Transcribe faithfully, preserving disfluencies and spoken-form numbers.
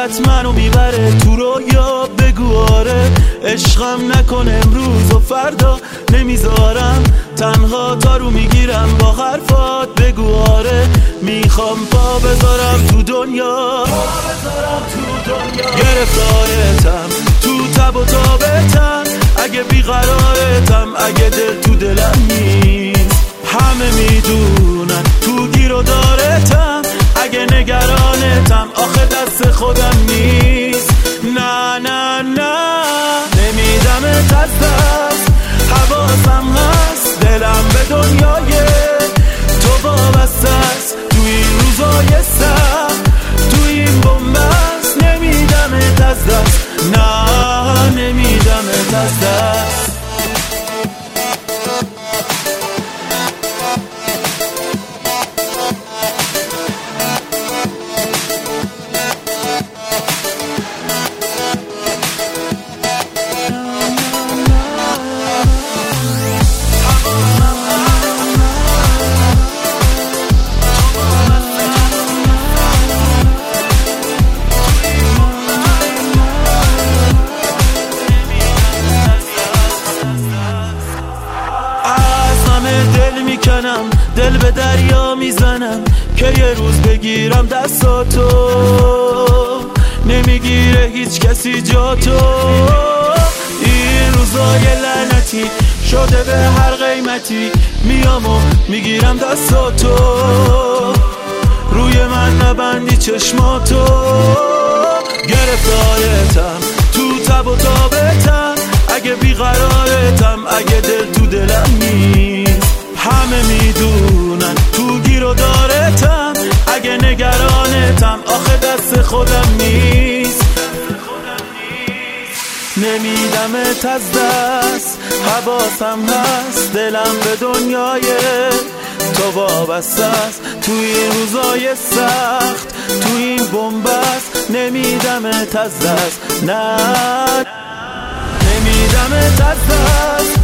دلت منو میبره تو رویا، بگو آره عشقم نکن امروز و فردا نمیذارم تنها تا رو میگیرم با حرفات، بگو آره میخوام پا بذارم تو دنیا، گرفتارتم تو تب و تابتم، اگه بیقرارتم، اگه دل تو دلم نیست، همه میدونن تو گیر و دارتم، اگه نگرانتم آخه دست خودم نیست. نه نه نه نمیدمت از دست، حواسم هست دلم به دنیای تو وابسته است، تو این روزای سخت تو این بنبست، نمیدمت از دست، نه نمیدمت از دست. دل میکنم دل به دریا میزنم که یه روز بگیرم دستاتو، نمیگیره هیچ کسی جاتو، این روزای لعنتی شده به هر قیمتی، میام و میگیرم دستاتو، روی من نبندی چشماتو، گرفتارتم تو تب و تابتم، اگه بیقرارتم، اگه دل تو دلم نیست، همه میدونن تو گیر و دارتم، اگه نگرانتم آخه دست خودم نیست، نمیدمت از دست، حواسم هست دلم به دنیای تو وابسته است، تو این روزای سخت تو این بنبست، نمیدمت از دست، نه نمیدمت از دست،